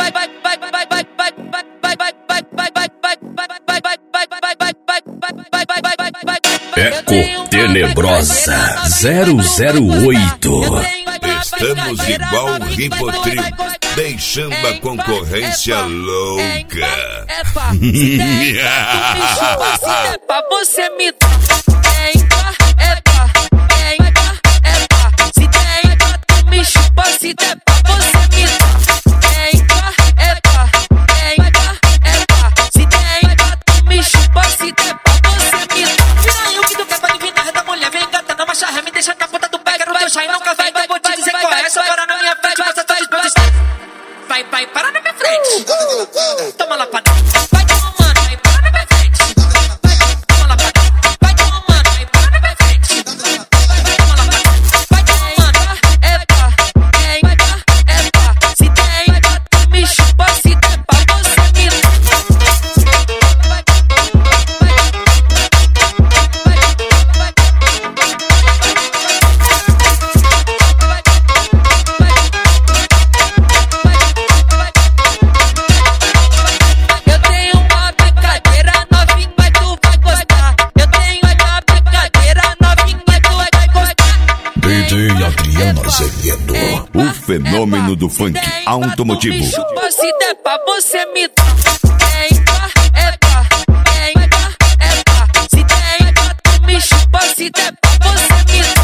Eco Tenebrosa 008. Estamos igual o Ribotril, deixando a concorrência louca. Pra você me se der pra você me se der tu me chupa, se der pra você me vira aí o que tu quer pra adivinhar da mulher, vem gata na marcha ré, me deixa na ponta do pé, quero teu chá e nunca vai, vou te dizer qual é, só para na minha frente, você tá disposto, vai, para na minha frente, toma lá pra vai tomando, vai para na minha frente, toma lá pra vai tomando, vai para na minha frente, toma lá pra vai tomando, se der tu me chupa, se der pra você me eu tenho uma brincadeira novinha, mas tu vai gostar. Eu tenho uma brincadeira novinha, mas tu vai gostar. DJ Adriano Azevedo, O fenômeno do funk automotivo. Me chupa, se der pra você me se der tu me chupa, se der pra você me